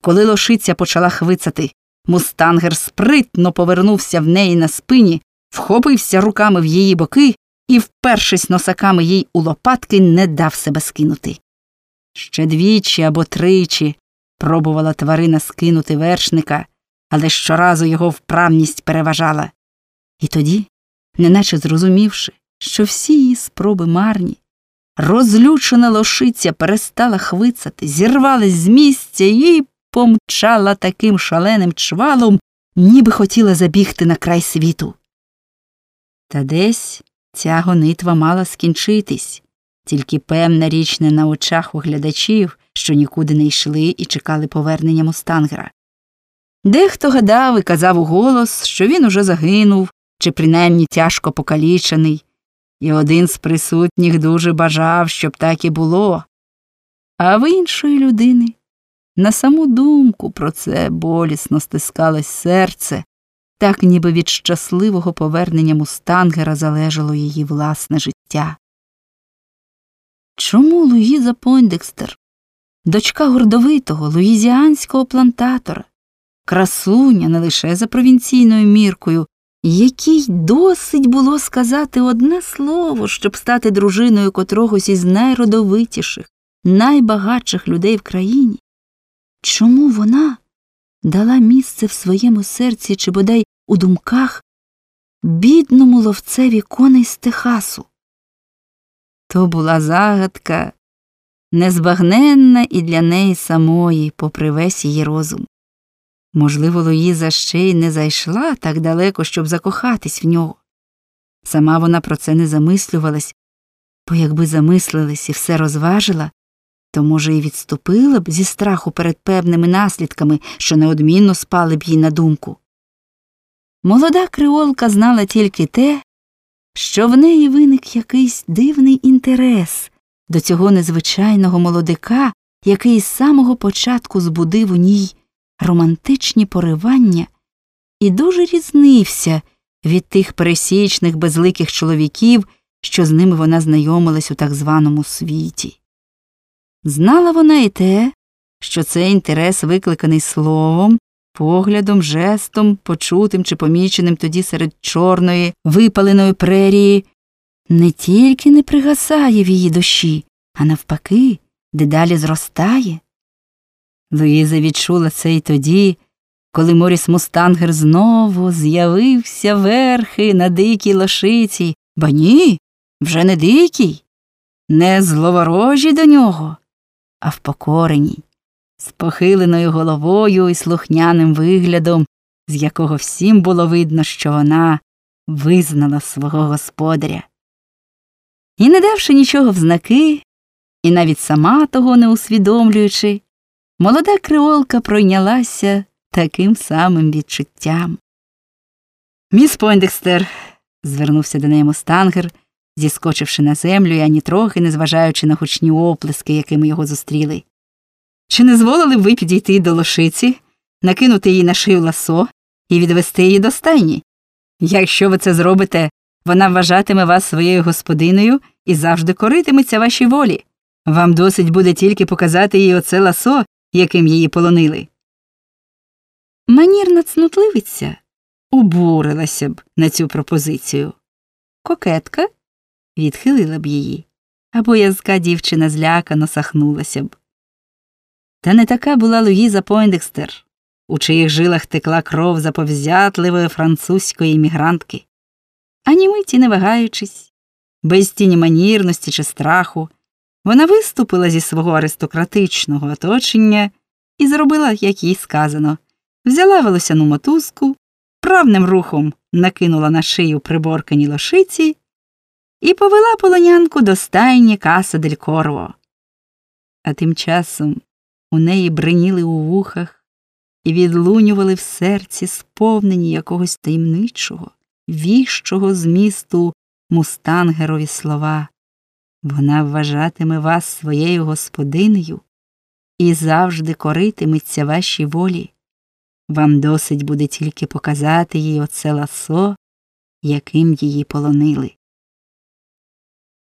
Коли лошиця почала хвицати, мустангер спритно повернувся в неї на спині, вхопився руками в її боки і, впершись носаками їй у лопатки, не дав себе скинути. Ще двічі або тричі пробувала тварина скинути вершника, але щоразу його вправність переважала. І тоді, неначе зрозумівши, що всі її спроби марні, розлючена лошиця перестала хвицати, зірвалась з місця і помчала таким шаленим чвалом, ніби хотіла забігти на край світу. Та десь ця гонитва мала скінчитись, тільки певна річ не на очах у глядачів, що нікуди не йшли і чекали повернення мустангера. Дехто гадав і казав уголос, що він уже загинув, чи принаймні тяжко покалічений, і один з присутніх дуже бажав, щоб так і було. А в іншої людини на саму думку про це болісно стискалось серце, так ніби від щасливого повернення мустангера залежало її власне життя. Чому Луїза Пойндекстер, дочка гордовитого луїзіанського плантатора, красуня не лише за провінційною міркою, якій досить було сказати одне слово, щоб стати дружиною котрогось із найродовитіших, найбагатших людей в країні, чому вона дала місце в своєму серці чи бодай у думках бідному ловцеві коней з Техасу? То була загадка незбагненна і для неї самої, попри весь її розум. Можливо, Луїза ще й не зайшла так далеко, щоб закохатись в нього. Сама вона про це не замислювалась, бо якби замислилась і все розважила, то, може, і відступила б зі страху перед певними наслідками, що неодмінно спали б їй на думку. Молода креолка знала тільки те, що в неї виник якийсь дивний інтерес до цього незвичайного молодика, який з самого початку збудив у ній романтичні поривання і дуже різнився від тих пересічних безликих чоловіків, що з ними вона знайомилась у так званому світі. Знала вона і те, що цей інтерес викликаний словом, поглядом, жестом, почутим чи поміченим тоді серед чорної, випаленої прерії, не тільки не пригасає в її душі, а навпаки, дедалі зростає. Луїза відчула це й тоді, коли Моріс Мустангер знову з'явився верхи на дикій лошиці. Ба ні, вже не дикій, не зловорожі до нього, а впокореній, з похиленою головою і слухняним виглядом, з якого всім було видно, що вона визнала свого господаря. І не давши нічого в знаки, і навіть сама того не усвідомлюючи, молода креолка пройнялася таким самим відчуттям. «Міс Пойндекстер», – звернувся до неї мустангер, зіскочивши на землю і ані трохи не зважаючи на гучні оплески, якими його зустріли. «Чи не зволили б ви підійти до лошиці, накинути їй на шию ласо і відвести її до стайні? Якщо ви це зробите, вона вважатиме вас своєю господинею і завжди коритиметься вашій волі. Вам досить буде тільки показати їй оце ласо, яким її полонили». Манірна цнутливиця обурилася б на цю пропозицію. Кокетка відхилила б її, а боязка дівчина злякано сахнулася б. Та не така була Луїза Пойндекстер, у чиїх жилах текла кров заповзятливої французької іммігрантки. Ані миті не вагаючись, без тіні манірності чи страху, вона виступила зі свого аристократичного оточення і зробила, як їй сказано. Взяла волосяну мотузку, правним рухом накинула на шию приборкані лошиці і повела полонянку до стайні Каса дель Корво. А тим часом у неї бриніли у вухах і відлунювали в серці сповнені якогось таємничого, віщого змісту мустангерові слова. Вона вважатиме вас своєю господинею і завжди коритиметься вашій волі. Вам досить буде тільки показати їй оце ласо, яким її полонили.